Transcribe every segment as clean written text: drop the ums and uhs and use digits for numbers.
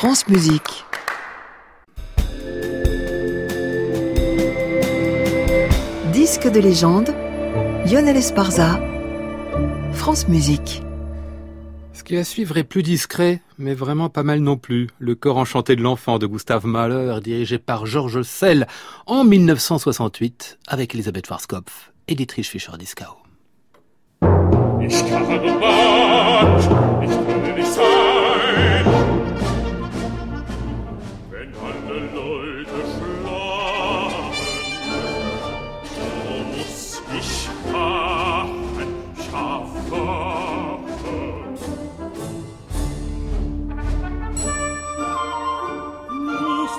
France Musique. Disque de légende, Lionel Esparza, France Musique. Ce qui va suivre est plus discret, mais vraiment pas mal non plus. Le chœur enchanté de l'enfant de Gustav Mahler, dirigé par Georges Szell en 1968, avec Elisabeth Schwarzkopf et Dietrich Fischer-Dieskau. Ich kann Mensch, ich kann nicht sein, wenn alle Leute schlafen, so muss ich wachen, scharf wachen. Muss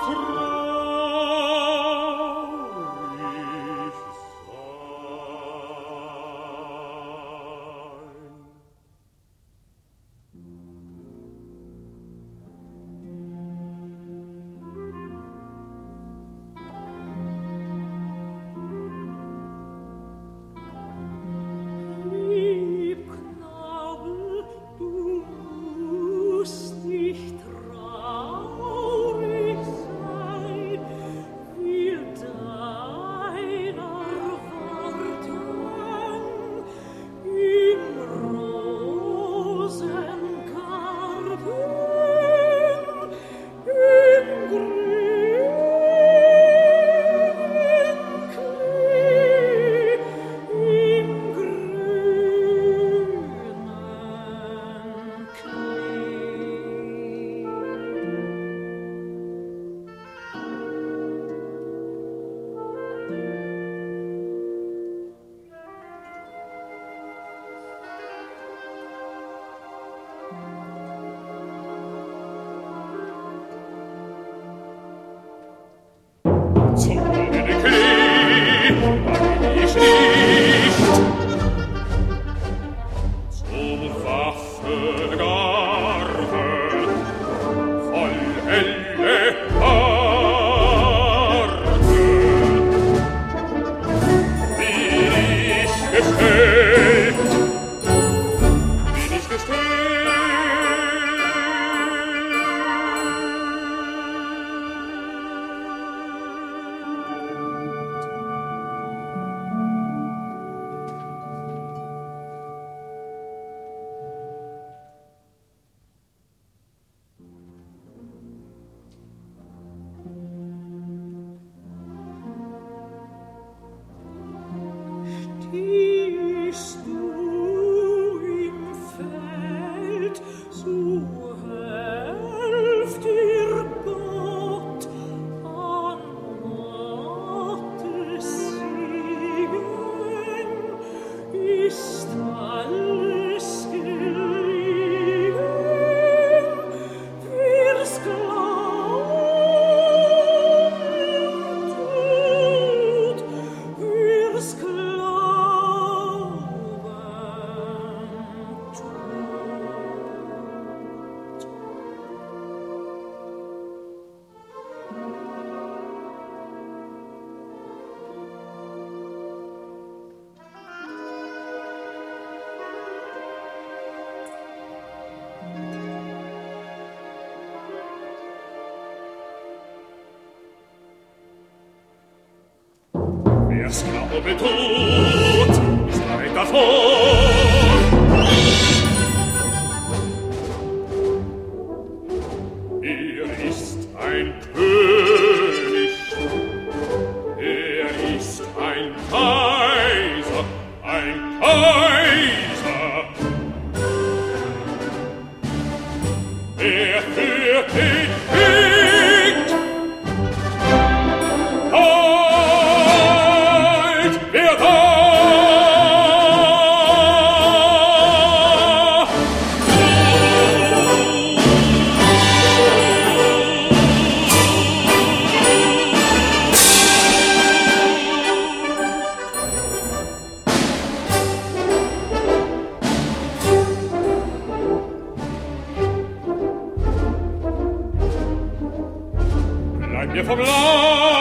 Wer's Glaube tut, ist weit davon. Ist ein König, ist ein Kaiser, ein Kaiser. Führt den Krieg. Wer da? Bleib mir vom Land.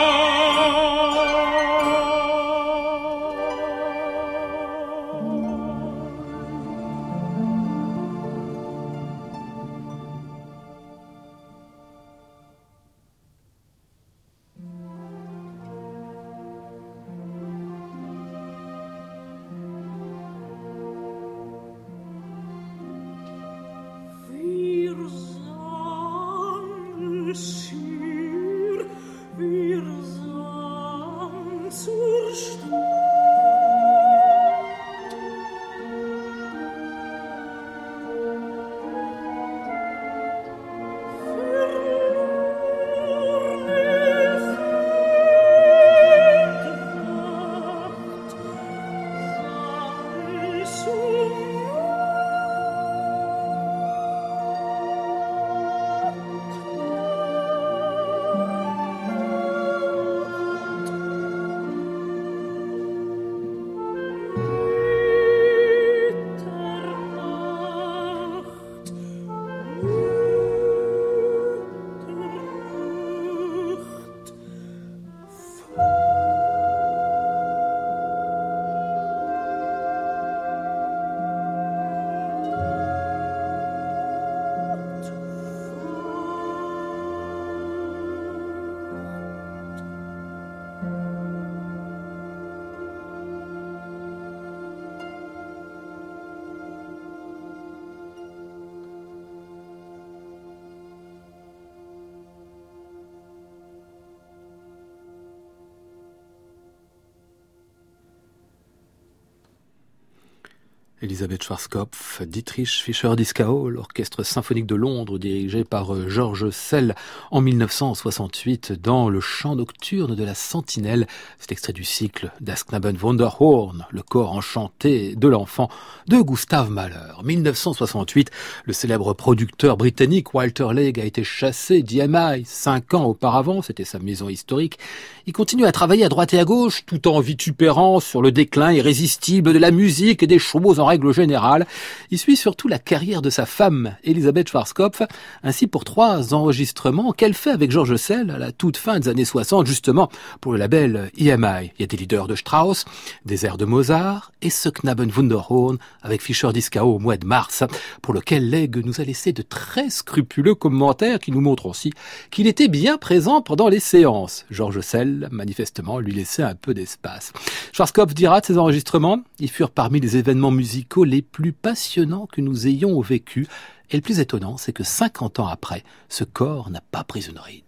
Elisabeth Schwarzkopf, Dietrich Fischer-Dieskau, l'orchestre symphonique de Londres dirigé par George Szell en 1968 dans le chant nocturne de la Sentinelle. C'est extrait du cycle Das Knabenwunderhorn, le corps enchanté de l'enfant de Gustav Mahler. 1968, le célèbre producteur britannique Walter Legge a été chassé d'EMI 5 ans auparavant, c'était sa maison historique. Il continue à travailler à droite et à gauche tout en vitupérant sur le déclin irrésistible de la musique et des choses en règle générale. Il suit surtout la carrière de sa femme, Elisabeth Schwarzkopf, ainsi pour 3 enregistrements qu'elle fait avec George Szell à la toute fin des années 60, justement pour le label EMI. Il y a des leaders de Strauss, des airs de Mozart et ce Knabenwunderhorn avec Fischer-Dieskau au mois de mars, pour lequel Legge nous a laissé de très scrupuleux commentaires qui nous montrent aussi qu'il était bien présent pendant les séances. George Szell, manifestement, lui laissait un peu d'espace. Schwarzkopf dira de ces enregistrements, ils furent parmi les événements musicaux les plus passionnants que nous ayons vécus. Et le plus étonnant, c'est que 50 ans après, ce corps n'a pas pris une ride.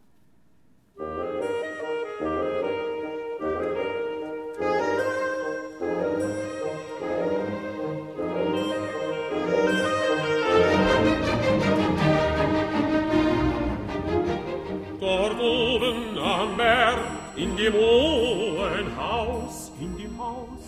Dort oben am Berg, in dem hohen Haus, in dem Haus,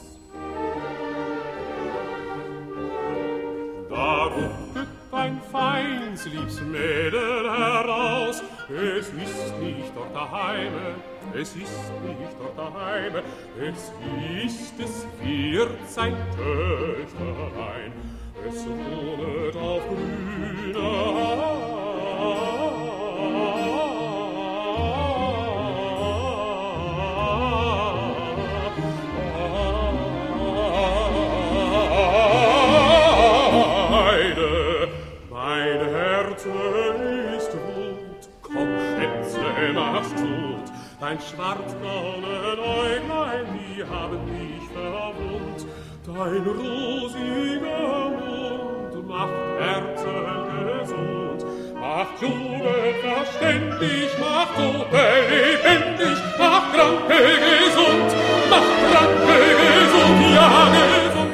da gucket ein feins liebs Mädel heraus. Es ist nicht dort daheime, es ist nicht dort daheime, es wird sein Töchterlein. Es wohnet auf grüner dein schwarzbraunen Äuglein, die haben mich verwundt. Dein rosiger Mund macht Herzen gesund, macht Jugend verständig, macht Tote lebendig, macht Kranke gesund, ja gesund.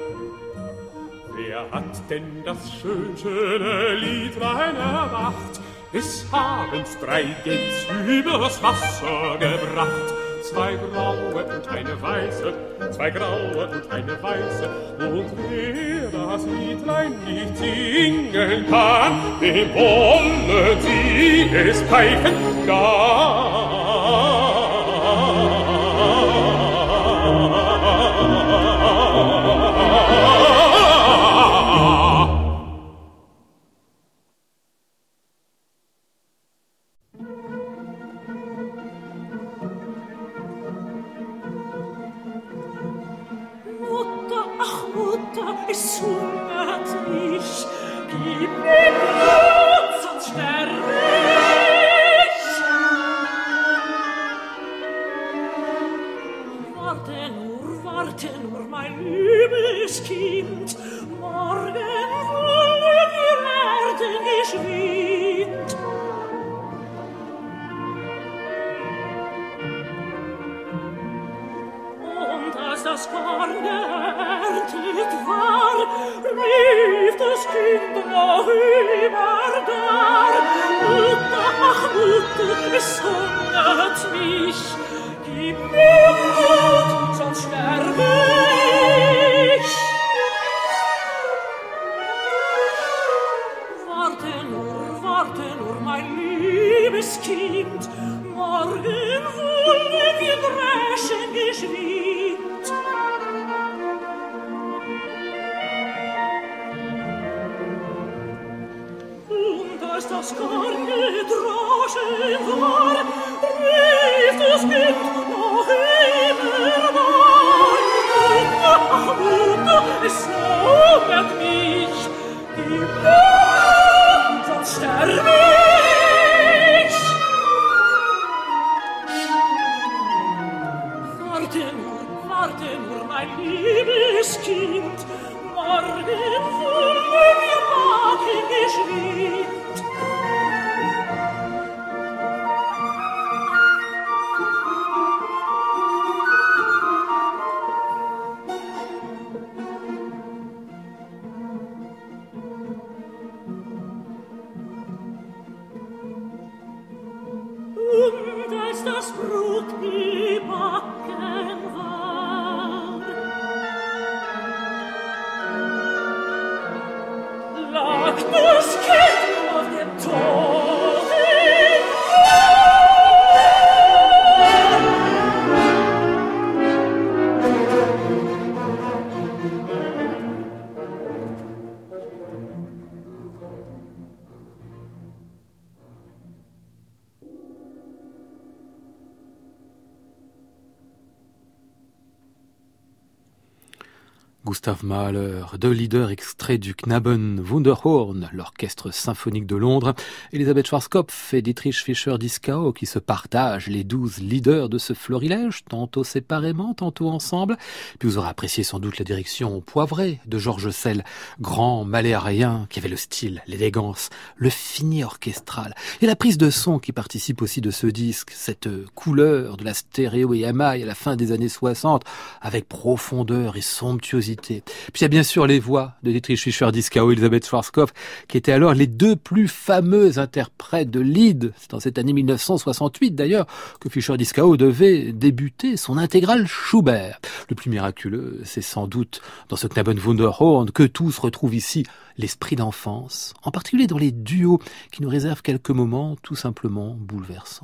Wer hat denn das schöne Liedlein erwacht? Es haben's 3 Gänse übers Wasser gebracht. 2 graue und eine weiße, 2 graue und eine weiße. Und wer das Liedlein nicht singen kann, dem wollen sie es pfeifen Es hungert mich, gib mir Blut, sonst sterbe ich. Warte nur, mein liebes Kind, morgen wollen wir werden geschwind. Und als das Korn geerntet war, rief das Kind noch überdar: Mutter, ach Mutter, es hungert mich, gib mir Blut, sonst sterbe ich. Warte nur, mein liebes Kind, morgen wollen wir dreschen geschwind. Als das Korn gedroschen war, rief das Kind noch immer war: Ach Mutter, es hungert mich, gib mir, sonst sterbe ich. Warte nur, mein liebes Kind, morgen wollen wir wagen geschwind. als das Brot gebacken war. Lag das Kind auf dem Tor, Gustav Mahler, deux leaders extraits du Knaben Wunderhorn, l'orchestre symphonique de Londres, Elisabeth Schwarzkopf et Dietrich Fischer-Dieskau qui se partagent les 12 leaders de ce florilège, tantôt séparément, tantôt ensemble. Puis vous aurez apprécié sans doute la direction poivrée de Georges Sell, grand maléarien qui avait le style, l'élégance, le fini orchestral et la prise de son qui participe aussi de ce disque, cette couleur de la stéréo EMI à la fin des années 60 avec profondeur et somptuosité. Puis il y a bien sûr les voix de Dietrich Fischer-Dieskau et Elisabeth Schwarzkopf, qui étaient alors les deux plus fameux interprètes de Lied. C'est dans cette année 1968 d'ailleurs que Fischer-Dieskau devait débuter son intégrale Schubert. Le plus miraculeux, c'est sans doute dans ce Knaben Wunderhorn que tous retrouvent ici l'esprit d'enfance, en particulier dans les duos qui nous réservent quelques moments tout simplement bouleversants.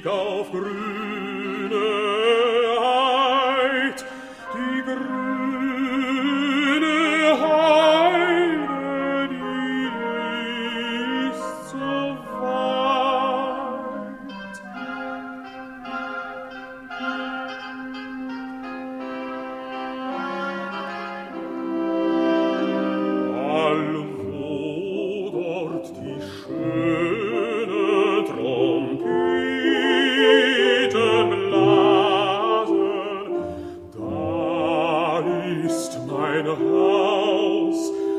stieg auf grüne Heid, die grüne Heide, die ist so weit. Allwo dort die schöne Trompeten blasen, da ist mein Haus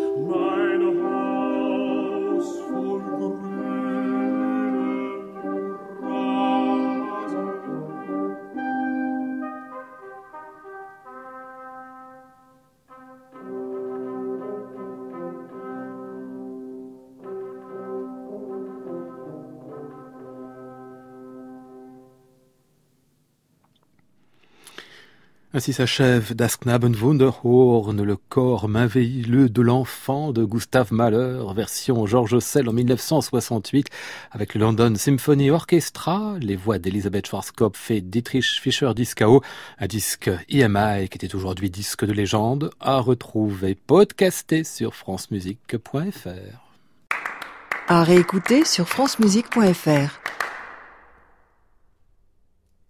voll grünen Rasen. Ainsi s'achève Das Knaben Wunderhorn, le corps merveilleux de l'enfant de Gustav Mahler, version George Szell en 1968, avec le London Symphony Orchestra, les voix d'Elisabeth Schwarzkopf et Dietrich Fischer-Dieskau, un disque EMI qui était aujourd'hui disque de légende, à retrouver podcasté sur francemusique.fr. À réécouter sur francemusique.fr.